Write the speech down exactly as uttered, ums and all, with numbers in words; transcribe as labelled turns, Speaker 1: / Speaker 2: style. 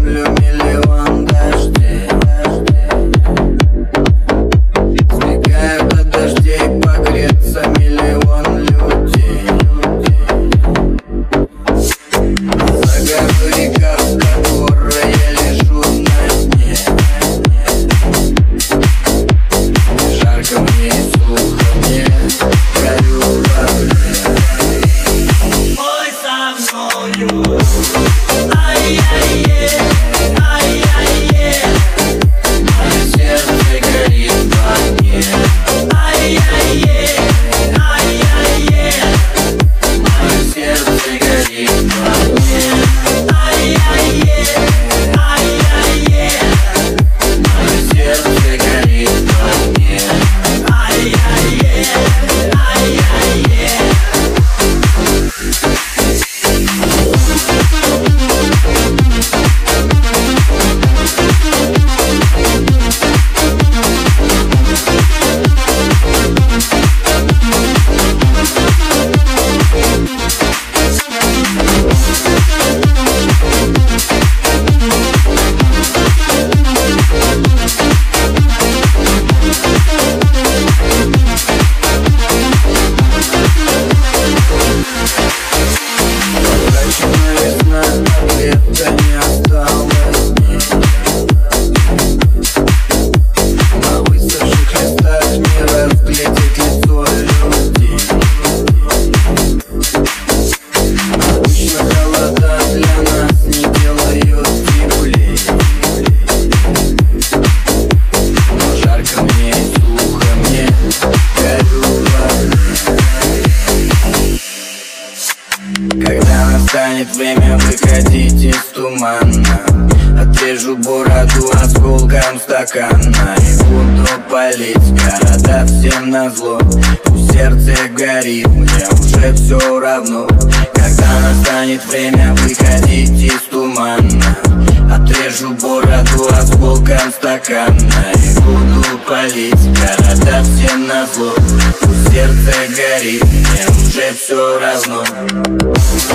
Speaker 1: куплю миллион дождей. Сбегают от дождей погреться миллион людей. Загорю река, в которой я лежу на дне. Не жарко мне и сухо мне, горю в огне.
Speaker 2: Ой, со мною. Ай-яй-е, ай-яй-е.
Speaker 1: Мое сердце горит в огне.
Speaker 2: Ай-яй-е, ай-яй-е.
Speaker 1: Мое сердце горит в огне.
Speaker 2: Ай-яй-е, ай-яй-е.
Speaker 1: Мое сердце горит в огне.
Speaker 2: Ай-яй-е, ай-яй-е.
Speaker 1: Прозрачная весна, от лета не осталось дней. На высохших листах не разглядеть лицо людей. Обычно холода для нас не делают теплей. Но жарко мне и сухо мне, горю в огне. Когда настанет время выходить из тумана, отрежу бороду осколком стакана и буду палить города всем назло. Пусть сердце горит, мне уже все равно. Когда настанет время выходить из тумана, отрежу бороду осколком стакана и буду палить города всем назло. Пусть сердце горит, мне уже все равно.